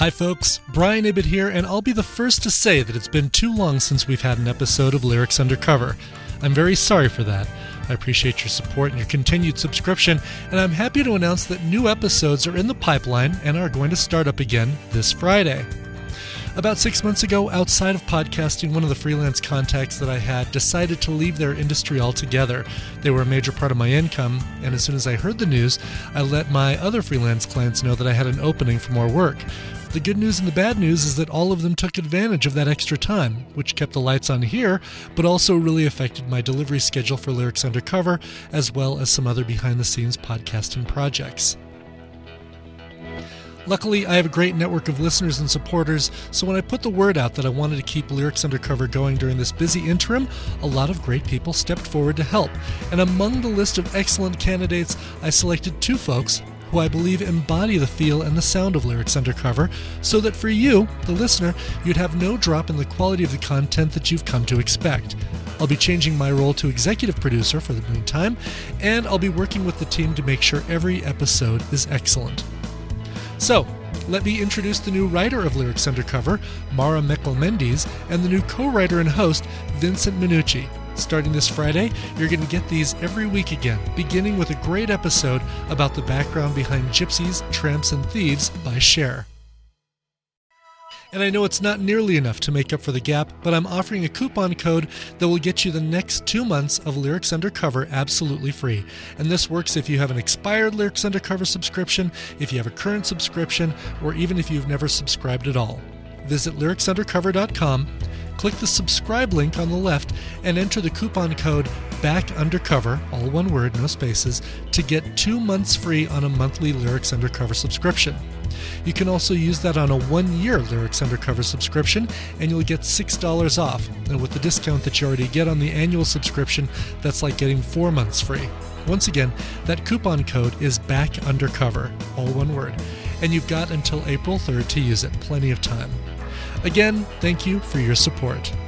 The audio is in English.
Hi folks, Brian Ibbott here, and I'll be the first to say that it's been too long since we've had an episode of Lyrics Undercover. I'm very sorry for that. I appreciate your support and your continued subscription, and I'm happy to announce that new episodes are in the pipeline and are going to start up again this Friday. About 6 months ago, outside of podcasting, one of the freelance contacts that I had decided to leave their industry altogether. They were a major part of my income, and as soon as I heard the news, I let my other freelance clients know that I had an opening for more work. The good news and the bad news is that all of them took advantage of that extra time, which kept the lights on here, but also really affected my delivery schedule for Lyrics Undercover, as well as some other behind-the-scenes podcasting projects. Luckily, I have a great network of listeners and supporters, so when I put the word out that I wanted to keep Lyrics Undercover going during this busy interim, a lot of great people stepped forward to help. And among the list of excellent candidates, I selected two folks who I believe embody the feel and the sound of Lyrics Undercover, so that for you, the listener, you'd have no drop in the quality of the content that you've come to expect. I'll be changing my role to executive producer for the meantime, and I'll be working with the team to make sure every episode is excellent. So, let me introduce the new writer of Lyrics Undercover, Mara Meckel-Mendes, and the new co-writer and host, Vincent Minucci. Starting this Friday, you're going to get these every week again, beginning with a great episode about the background behind Gypsies, Tramps, and Thieves by Cher. And I know it's not nearly enough to make up for the gap, but I'm offering a coupon code that will get you the next 2 months of Lyrics Undercover absolutely free. And this works if you have an expired Lyrics Undercover subscription, if you have a current subscription, or even if you've never subscribed at all. Visit lyricsundercover.com, click the subscribe link on the left, and enter the coupon code BACKUNDERCOVER, all one word, no spaces, to get 2 months free on a monthly Lyrics Undercover subscription. You can also use that on a 1-year Lyrics Undercover subscription, and you'll get $6 off. And with the discount that you already get on the annual subscription, that's like getting 4 months free. Once again, that coupon code is BACKUNDERCOVER, all one word. And you've got until April 3rd to use it, plenty of time. Again, thank you for your support.